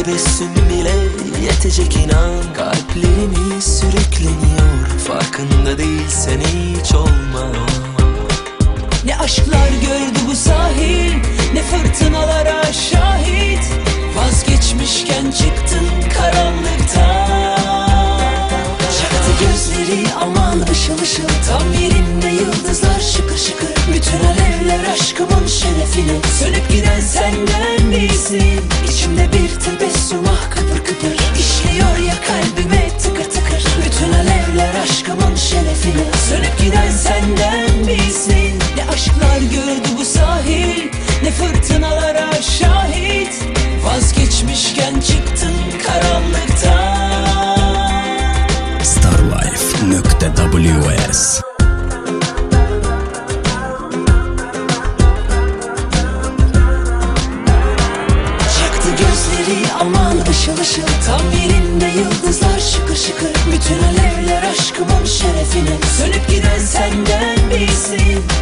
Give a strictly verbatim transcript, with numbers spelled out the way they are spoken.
tebessüm bile yetecek inan. Kalplerimiz sürükleniyor, farkında değilsen hiç olma. Ne aşklar gördü bu sahil, ne fırtınalara şahit. Vazgeçmişken çıktın karanlıktan. Çaktı gözleri aman ışıl ışıl, tam yerinde yıldızlar şıkır şıkır. Bütün alevler aşkımın şerefine, sönüp giden senden değilsin. İçimde bir tebessüm ah kıpır kıpır, işliyor ya kalbime tıkır tıkır. Bütün alevler aşkımın şerefine, sönüp giden senden değilsin. Ne aşklar gördü bu sahil, ne fırtınalara şahit. Vazgeçmişken çıktın karanlıktan. Starlife nokta W S Çaktı gözleri aman ışıl ışıl, tam yerinde yıldızlar şıkır şıkır. Bütün alevler aşkımın şerefine, sönüp giden senden değilsin.